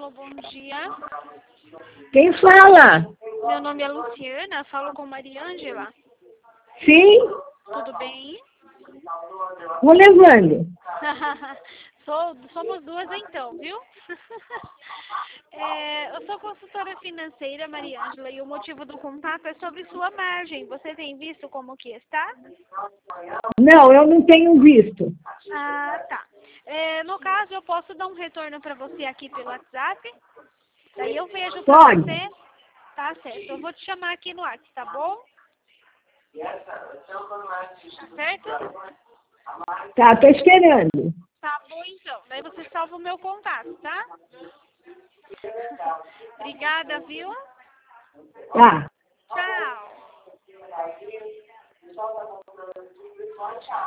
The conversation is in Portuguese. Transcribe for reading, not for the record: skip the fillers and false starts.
Alô, bom dia. Quem fala? Meu nome é Luciana, falo com Mariângela. Sim? Tudo bem? Vou levando. Somos duas então, viu? Eu sou consultora financeira, Mariângela, e o motivo do contato é sobre sua margem. Você tem visto como que está? Não, eu não tenho visto. Ah, tá. No caso, eu posso dar um retorno para você aqui pelo WhatsApp? Daí eu vejo para Pode. você. Tá certo. Eu vou te chamar aqui no WhatsApp, tá bom? Tá certo? Tá, tô esperando. Tá bom então. Daí você salva o meu contato, tá? Obrigada, viu? Tá. Tchau.